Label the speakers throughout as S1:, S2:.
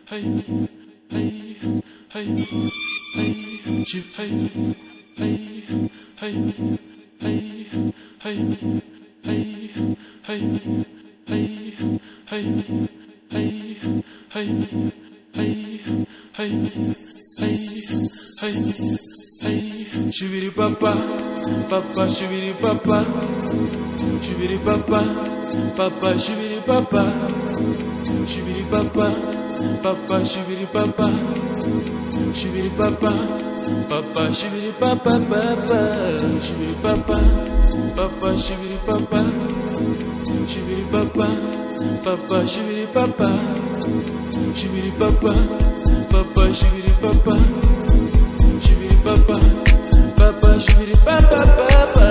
S1: Shibiri papa, papa shibiri papa, shibiri papa, papa shibiri papa, shibiri papa, papa shibiri papa, shibiri papa, papa shibiri papa, papa shibiri papa, papa shibiri papa, shibiri papa, papa shibiri papa, shibiri papa, papa shibiri papa, shibiri papa. Papa, shibiri papa, papa.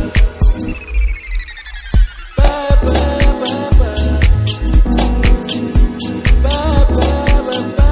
S1: Papa, papa. Papa, papa.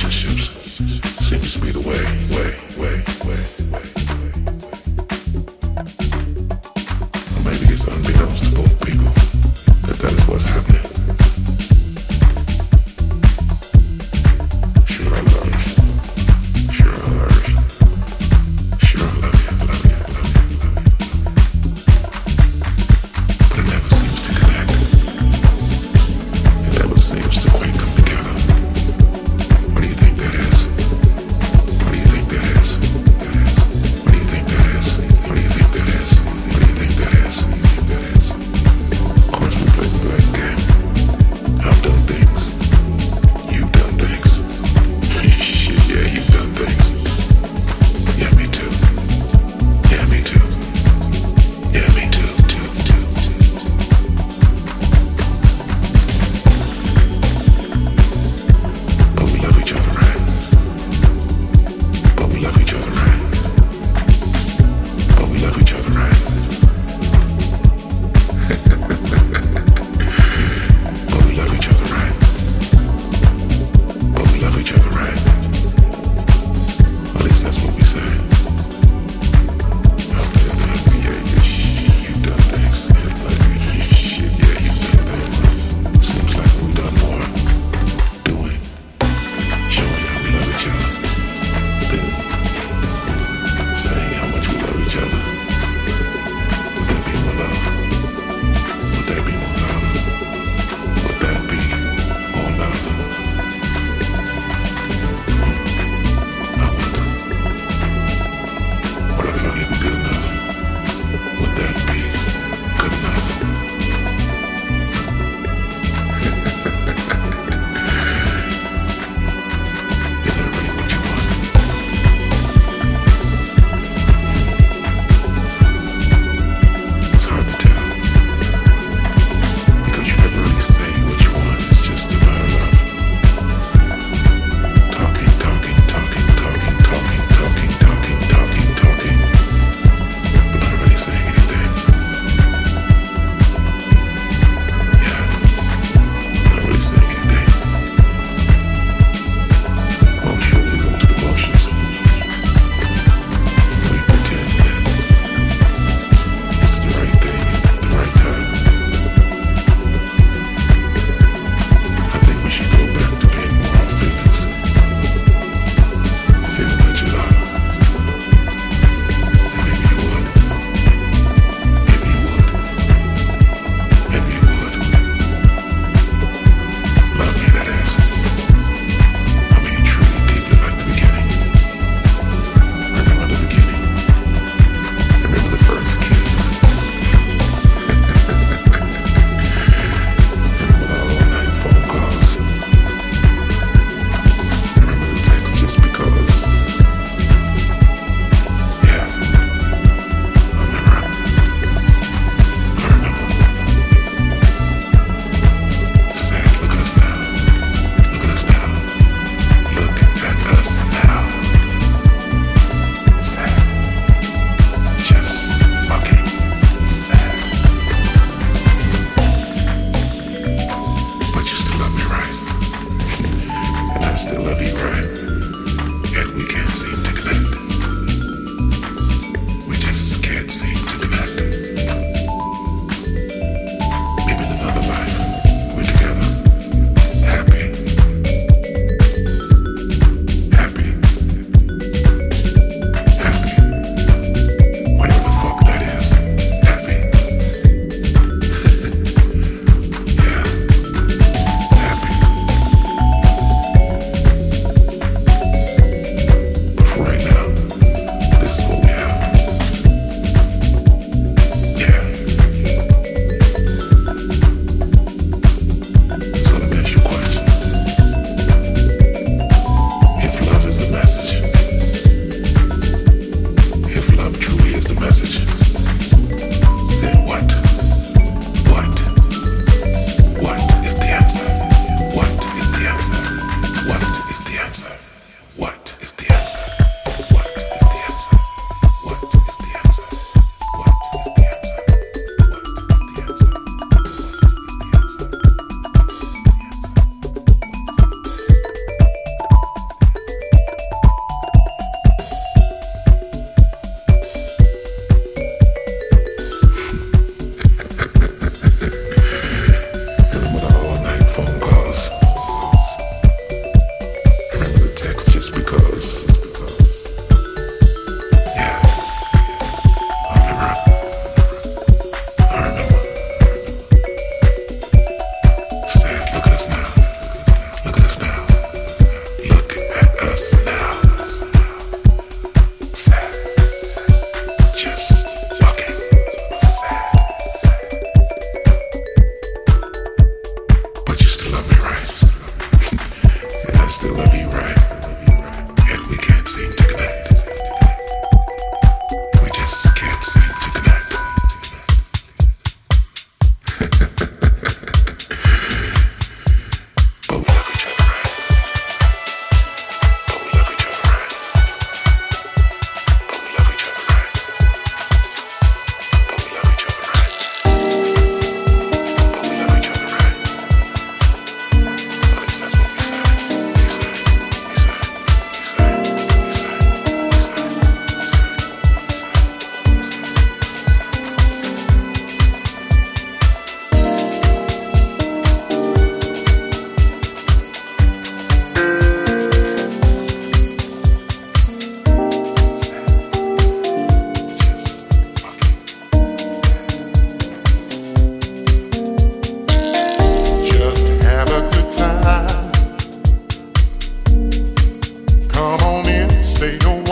S2: relationships seems to be the way. Or maybe it's unbeknownst to both people that is what's happening. Sure I love you. Sure I love you. Sure I love you. But it never seems to connect. It never seems to quite come together. What do you think that is? What do you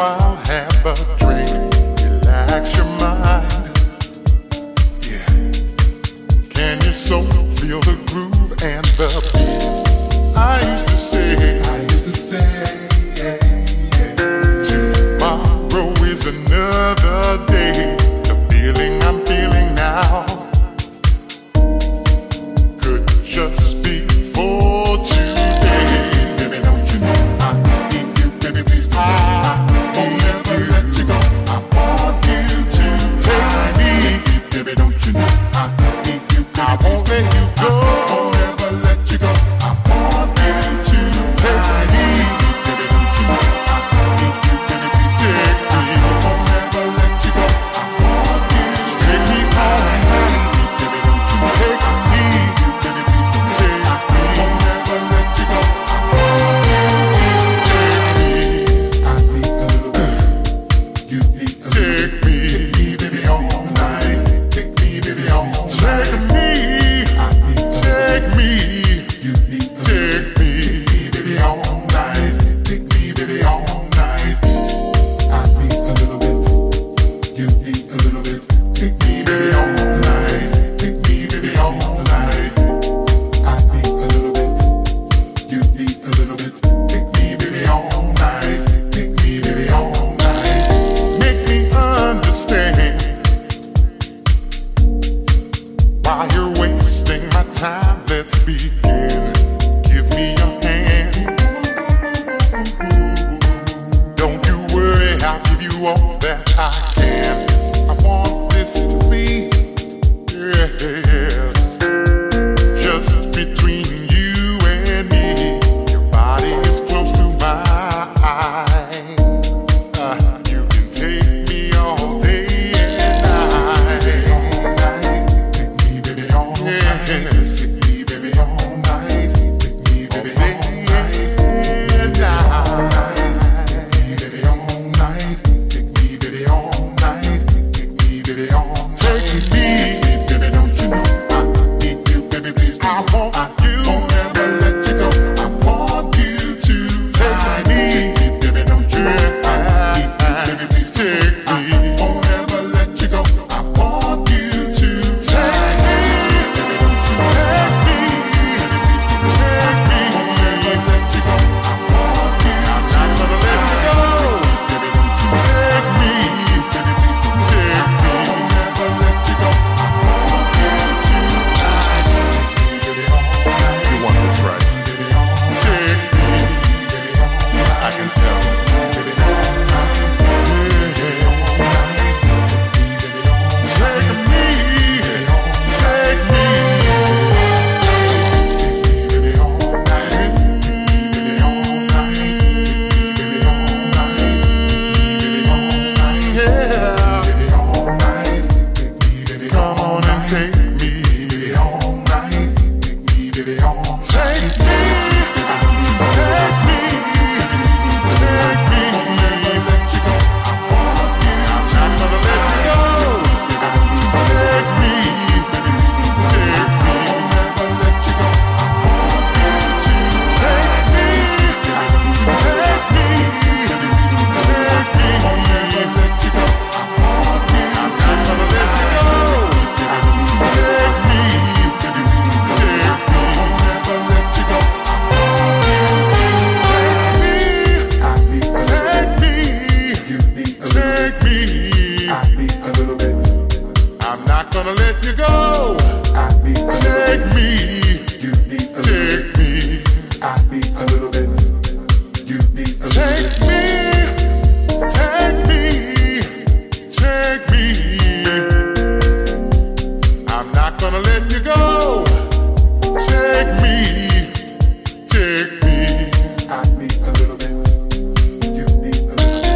S3: while, have a drink, relax your mind. Yeah. Can your soul feel the groove and the beat? I used to say, tomorrow is another day. The feeling I'm feeling now could just be for today. Baby, don't you know I need you, baby, please don't. I won't never let you go. I want you to take me. Baby, don't you know I need you, baby, I won't let you go. I won't never let you go. I want you to take me. Baby, don't you know I need you, baby, please take me. I won't never let you go. I want you to take me all night. Baby, don't you know take me. Baby, please don't take me. I won't never let you go. I want you to take me. I need a little bit. You need a little bit. Take me, baby, all night. Take me, baby, all night. Take me. I need take me. You need a take me, baby, all night. Take me, baby, all night. I need a little bit. You need a little bit. Take me, baby, all night. Take me, baby, all night. I need a little bit. You need a little bit. Take me, baby, all night. Take me, baby, all night. Make me understand why you're wasting my time. Let's begin. Give me your hand. Don't you worry, I'll give you all that I can. I want this to be, yes, just between you and me. Your body is close to mine. You can take me all day and night. All night, take me, baby, all night. Take me, baby, all night. Take me, baby, all night. All night, take me, baby, all night. Take me, baby, all night. Take me, baby, all night. Take me, baby, don't you know I need you, baby, please do. I want you. Won't never let you go. I want you to take me, baby, don't you know I need you, baby, please take me. Won't never let you go. I want you to take me, baby, don't you take me, baby, please do. Take me. Won't never let you go. I want you. I'm not gonna let you go. Baby, don't you take me, baby, please do. Take me. Won't never let you go. I want you to take me, baby, all night. You want this right? Baby, all night. Take me, baby, all night. I can tell. Baby, all night. Baby, all night. Baby, all night. Take me, take me. Baby, all night. Baby, all night. Baby, all night. Baby, all night. Yeah. Baby, all night. Take me, baby, come on and take me. Baby, all night. Take me, baby, all night. Take me. Take me. Take me. Let you go. I want you. I'm not gonna let you go. Take me. Take me. I'll never let you go. I want you to take me. Take me. Take me. I'll never let you go. I want you. I'm not gonna let you go. Take me. Take me. I'll never let you go. I want you to take me. Take me. You need a take me. I need a little bit. I'm not gonna let you go. I need a take me. You need a take me. I need a little bit. You need a take me. Take me. Take me. I'm not gonna let you go. Take me. Take me. I need a little bit. You need a little bit.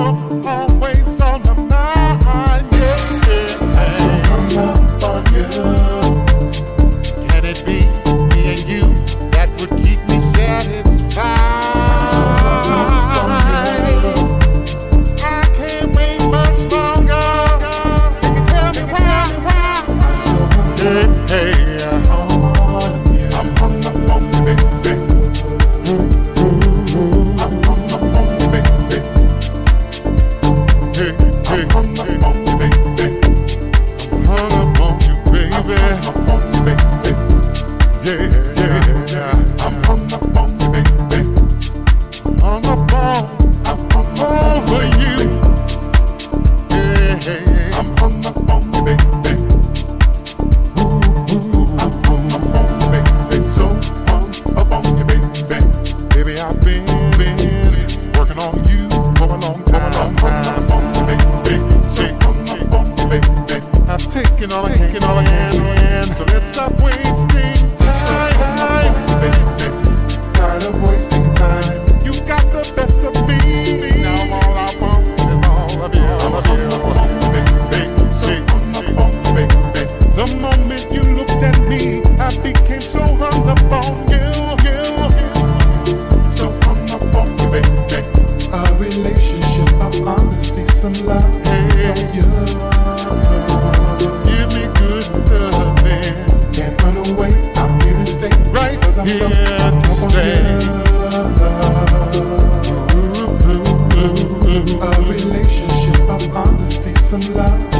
S3: always on the mind. Yeah.
S4: I'm so hung up on you.
S3: Can it be me and you that would keep me satisfied?
S4: I'm so hung up on you.
S3: I can't wait much longer. You can tell me why.
S4: I'm so hung
S3: Hey,
S4: up on you.
S3: I'm hung up on you, baby. I'm hung up on you, baby. Hey, I'm hung up on you, baby. I'm hung up on you, baby. I'm hung up on you, baby. Yeah. I'm hung up on you, baby. Hung up over you. Yeah. I'm hung up on you, baby. Baby, I've been working on you for a long time. I've taken all I can, so let's stop wasting time.
S4: Tired of wasting time.
S3: You got the best of me. Now all I want is all of you. The moment you looked at me, I became so hung up on you. So hung up on you, baby.
S4: A relationship of honesty, some love
S3: Hey.
S4: from you.
S3: Give me good loving,
S4: Can't run away, I'm here to stay.
S3: right
S4: 'Cause I'm so
S3: here
S4: hung
S3: to
S4: up on
S3: stay.
S4: you. A relationship of honesty, some love